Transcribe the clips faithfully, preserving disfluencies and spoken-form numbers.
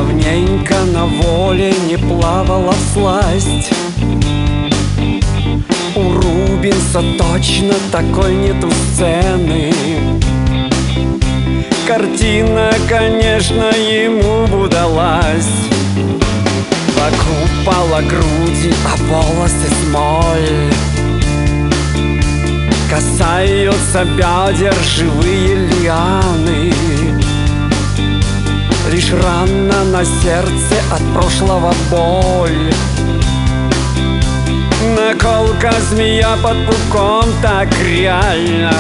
давненько на воле не плавала всласть. У Рубенса точно такой нету сцены. Картина, конечно, ему бы удалась. Вокруг пала груди, а волосы смоль. Касаются бедер живые лианы. Лишь рана на сердце от прошлого боль. Наколка змея под пупком так реально.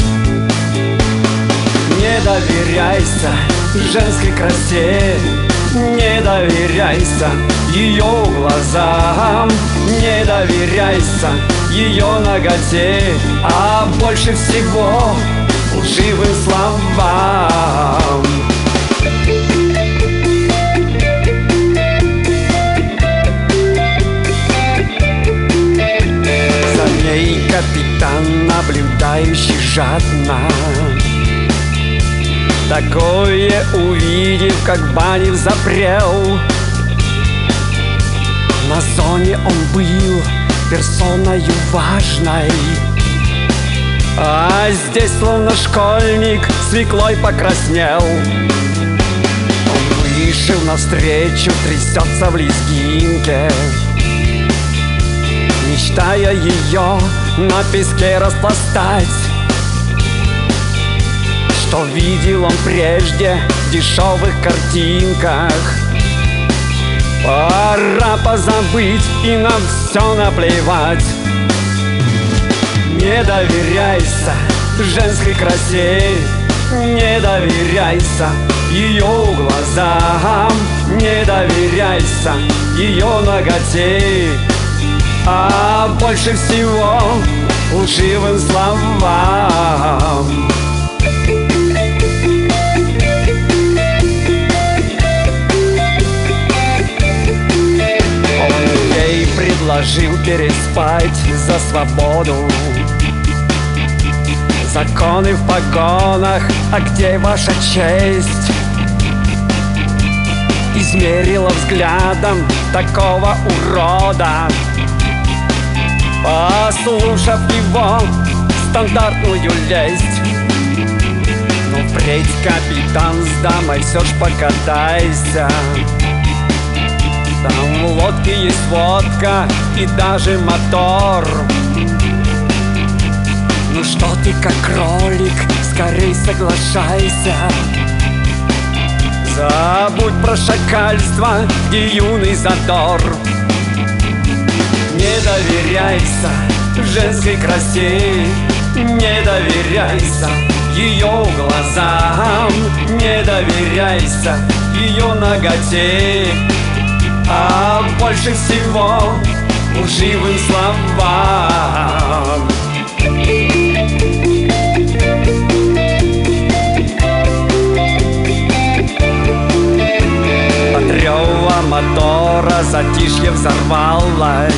Не доверяйся женской красе, не доверяйся ее глазам, не доверяйся ее наготе, а больше всего лживым словам. За ней капитан, наблюдающий жадно. Такое увидев, как Банев запрел. На зоне он был персоною важной, а здесь словно школьник свеклой покраснел. Он вышел навстречу, трясется в лезгинке, мечтая ее на песке распластать. Что видел он прежде в дешевых картинках. Пора позабыть и нам все наплевать. Не доверяйся женской красе, не доверяйся ее глазам, не доверяйся ее наготе, а больше всего лживым словам. Предложил переспать за свободу. Законы в погонах, а где ваша честь? Измерила взглядом такого урода. Послушав его стандартную лесть. Но впредь, капитан, с дамой все ж покатайся. Там в лодке есть водка и даже мотор. Ну что ты как кролик, скорей соглашайся. Забудь про шакальство и юный задор. Не доверяйся женской красе, не доверяйся ее глазам, не доверяйся ее наготе, а больше всего лживым словам. От рева мотора затишье взорвалось.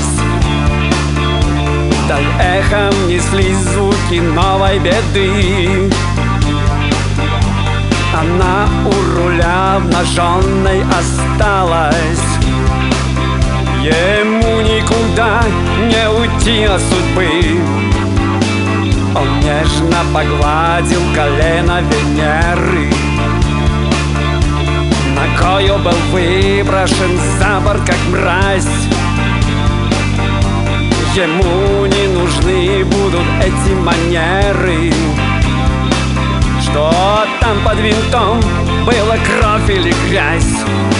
Вдаль эхом неслись звуки новой беды. Она у руля обнаженной осталась. Ему никуда не уйти от судьбы. Он нежно погладил колено Венеры, ногою был выброшен за борт, как мразь. Ему не нужны будут эти манеры. Что там под винтом, было кровь или грязь?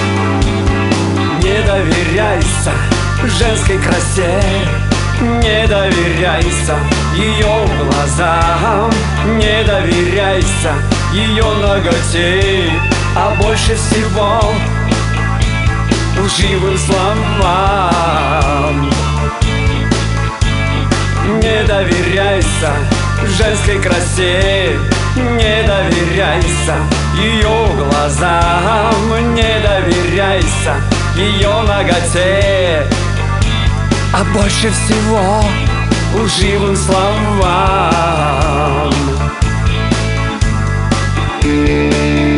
Не доверяйся женской красе, не доверяйся ее глазам, не доверяйся ее наготе, а больше всего лживым словам. Не доверяйся женской красе, не доверяйся ее глазам, не доверяйся ее наготе, а больше всего лживым словам.